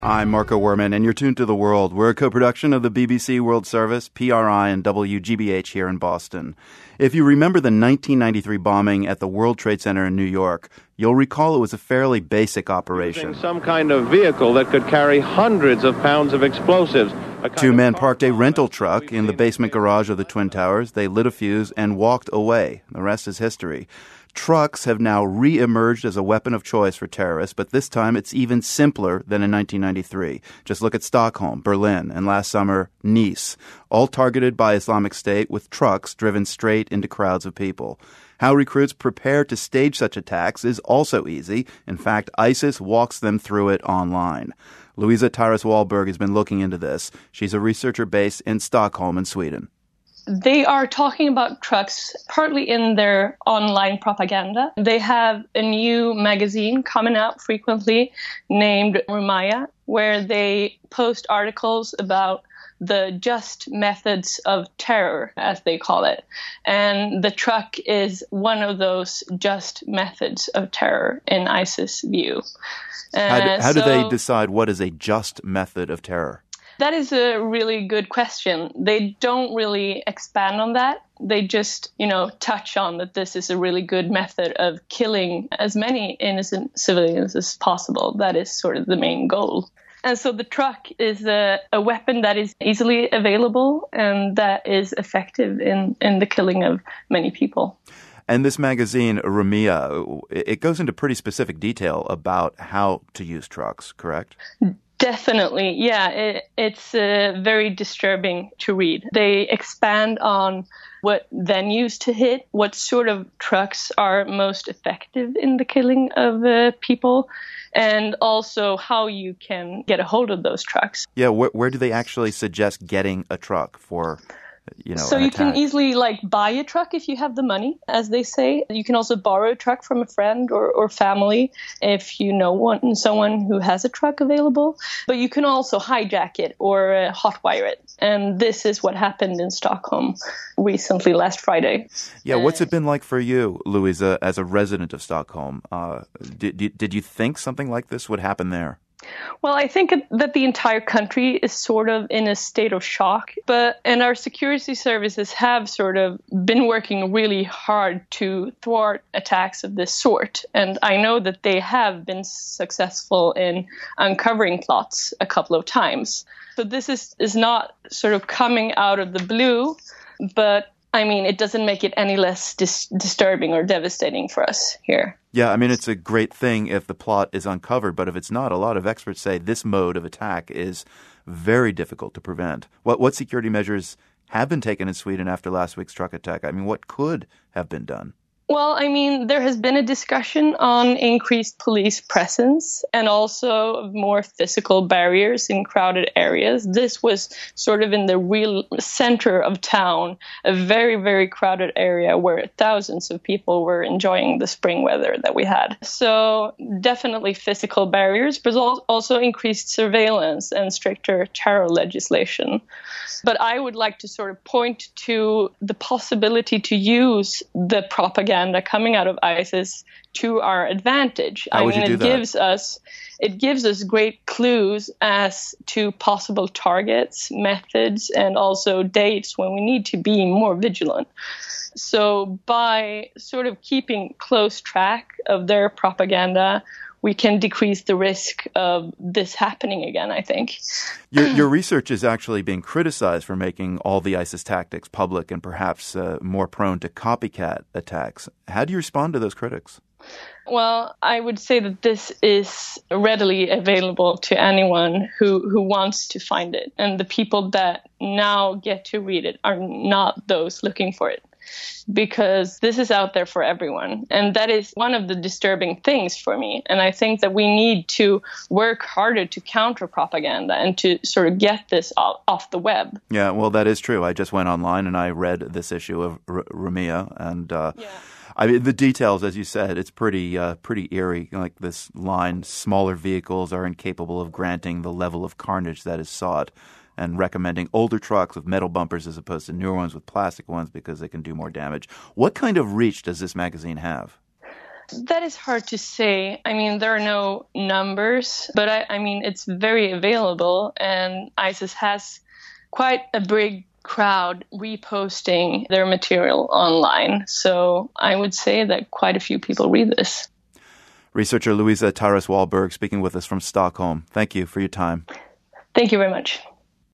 I'm Marco Werman, and you're tuned to The World. We're a co-production of the BBC World Service, PRI, and WGBH here in Boston. If you remember the 1993 bombing at the World Trade Center in New York, you'll recall it was a fairly basic operation. Using some kind of vehicle that could carry hundreds of pounds of explosives. Two men parked a rental truck in the basement garage of the Twin Towers. They lit a fuse and walked away. The rest is history. Trucks have now re-emerged as a weapon of choice for terrorists, but this time it's even simpler than in 1993. Just look at Stockholm, Berlin, and last summer, Nice, all targeted by Islamic State with trucks driven straight into crowds of people. How recruits prepare to stage such attacks is also easy. In fact, ISIS walks them through it online. Louisa Taras-Wahlberg has been looking into this. She's a researcher based in Stockholm in Sweden. They are talking about trucks partly in their online propaganda. They have a new magazine coming out frequently named Rumaya, where they post articles about the just methods of terror, as they call it. And the truck is one of those just methods of terror in ISIS' view. How do they decide what is a just method of terror? That is a really good question. They don't really expand on that. They just, touch on that this is a really good method of killing as many innocent civilians as possible. That is sort of the main goal. And so the truck is a weapon that is easily available and that is effective in the killing of many people. And this magazine, Rumia, it goes into pretty specific detail about how to use trucks, correct? Definitely. Yeah, it's very disturbing to read. They expand on what venues to hit, what sort of trucks are most effective in the killing of people, and also how you can get a hold of those trucks. Yeah, where do they actually suggest getting a truck for So you can easily buy a truck if you have the money, as they say. You can also borrow a truck from a friend or family if you know someone who has a truck available. But you can also hijack it or hotwire it. And this is what happened in Stockholm recently, last Friday. Yeah, what's it been like for you, Louisa, as a resident of Stockholm? Did you think something like this would happen there? Well, I think that the entire country is sort of in a state of shock, and our security services have sort of been working really hard to thwart attacks of this sort. And I know that they have been successful in uncovering plots a couple of times. So this is not sort of coming out of the blue, but I mean, it doesn't make it any less disturbing or devastating for us here. Yeah, I mean, it's a great thing if the plot is uncovered, but if it's not, a lot of experts say this mode of attack is very difficult to prevent. What security measures have been taken in Sweden after last week's truck attack? I mean, what could have been done? Well, I mean, there has been a discussion on increased police presence and also more physical barriers in crowded areas. This was sort of in the real center of town, a very, very crowded area where thousands of people were enjoying the spring weather that we had. So definitely physical barriers, but also increased surveillance and stricter terror legislation. But I would like to sort of point to the possibility to use the propaganda coming out of ISIS to our advantage. How would you do that? It gives us great clues as to possible targets, methods, and also dates when we need to be more vigilant. So by sort of keeping close track of their propaganda, we can decrease the risk of this happening again, I think. Your research is actually being criticized for making all the ISIS tactics public and perhaps more prone to copycat attacks. How do you respond to those critics? Well, I would say that this is readily available to anyone who wants to find it. And the people that now get to read it are not those looking for it, because this is out there for everyone. And that is one of the disturbing things for me. And I think that we need to work harder to counter propaganda and to sort of get this off the web. Yeah, well, that is true. I just went online and I read this issue of Rumia, and I mean, the details, as you said, it's pretty eerie. Like this line, smaller vehicles are incapable of granting the level of carnage that is sought, and recommending older trucks with metal bumpers as opposed to newer ones with plastic ones because they can do more damage. What kind of reach does this magazine have? That is hard to say. I mean, there are no numbers, but I mean, it's very available, and ISIS has quite a big crowd reposting their material online. So I would say that quite a few people read this. Researcher Louisa Taras Wahlberg speaking with us from Stockholm. Thank you for your time. Thank you very much.